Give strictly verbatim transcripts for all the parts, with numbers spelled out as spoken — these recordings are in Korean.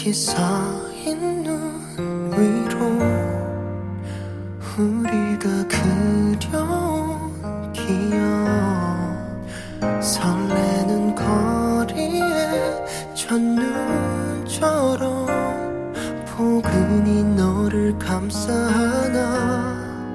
붉게 쌓인 눈 위로 우리가 그려온 기억, 설레는 거리에 첫눈처럼 포근히 너를 감싸 안아.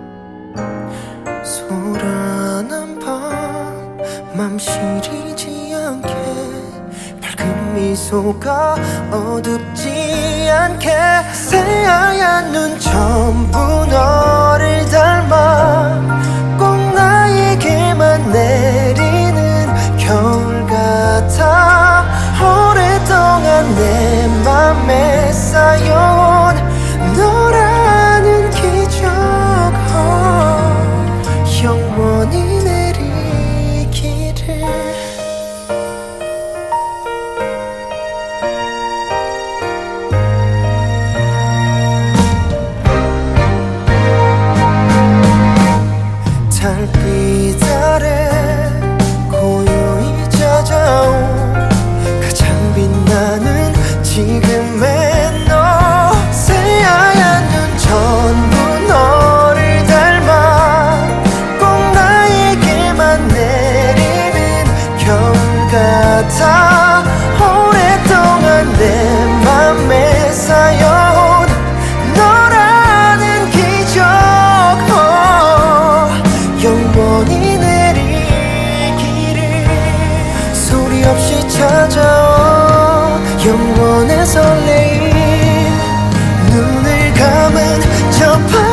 소란한 밤 맘 시리지 않게 밝은 미소가 어둡지 않게 새하얀 눈 전부 너를 닮아 꼭 나에게만 내리는 겨울 같아. 오랫동안 내 맘에 쌓여온 너라는 기적, 영원히 내리기를. 달빛 아래 고요히 찾아온 가장 빛나는 지금의 너. 새하얀 눈 전부 너를 닮아 꼭 나에게만 내리는 겨울 같아. 오랫동안 내 맘에 쌓여온 너라는 기적, 영원히 내리기를. 소리 없이 찾아온 영원의 설레임, 눈을 감은 저